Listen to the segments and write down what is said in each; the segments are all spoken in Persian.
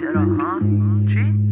چرا ها؟ چی؟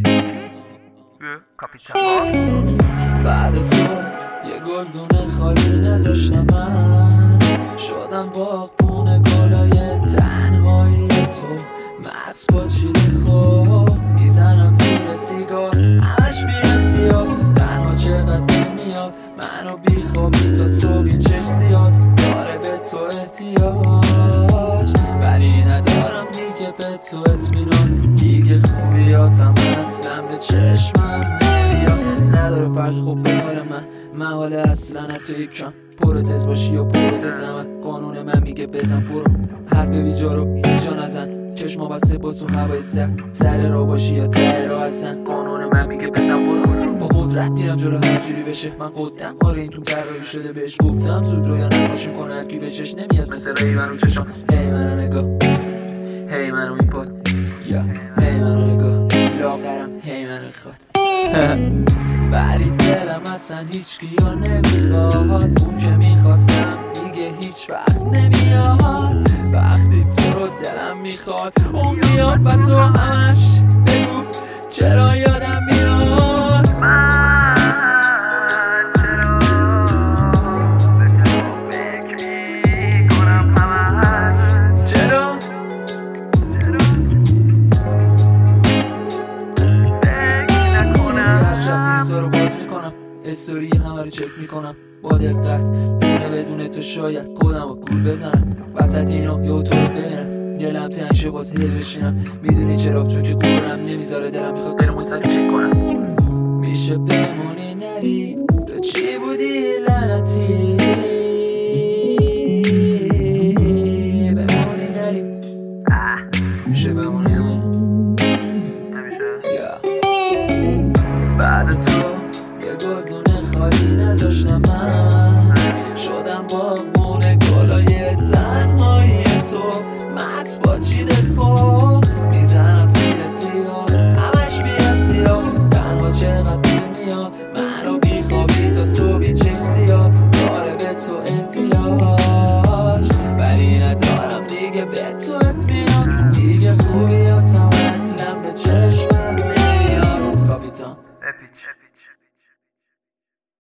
کاپیتان بعد تو یه گلدون خالی نذاشتم من شدم باغبون گلای تنهایی تو مغز با چیده خوب میزنم زیر سیگار همش بی اختیار تنها چقدر نمیاد منو بی خوابی تا صبح چش زیاد داره به تو احتیاج ولی ندارم دیگه به تو اطمینان دیگه خوبیاتم اصلا به چشمم نمیاد نداره فرقی خوب به حال من حال اصلا تو یکم پروتز باشی یا پروتزم قانون من میگه بزن برو حرف بیجا رو اینجا نزن چشما بسته با سو هوای سر را باشی یا ته را هستن قانون من میگه بزن برو با قدرت میرم جلو هر جوری بشه من قدم آره این تو طراحی شده بهش گفتم زود رو یا نباشیم کنه هرکی بچش نمیاد مثل ری من رو چشم هی منو نگاه هی منو میپاد یا هی منو نگاه لاغرم هی منو خواد ولی دلم اصلا هیچ کیا نمیخواد اون که میخواستم دیگه هیچ وقت نمیاد وقتی تو رو دلم میخواد اون قیافت رو همش بگو چرا یادم میاد من چرا به تو فکر میکنم همش چرا فکر نکنم هر شب اینستا رو باز میکنم استوری همه رو چک میکنم با دقت دونه بدون تو شاید خودم رو گول بزنم وسط اینو یا تو رو ببینم دلم تنشه باز هی بشینم میدونی چرا چون که قرارم نمیذاره دلم میخواد غیر مستقیم چک کنم میشه بمونی نری تو چی بودی لعنتی بمونی نری میشه بمونی نمیشه بعد تو یه گلدون خالی نذاشتم من شدم باغبون گلای تنهایی تو مغز با چیده خوب میزنم زیر سیگار همش بی اختیار تنها چقدر نمیاد منو بی خوابی تا صبح چش زیاد داره به تو احتیاج ولی ندارم دیگه به تو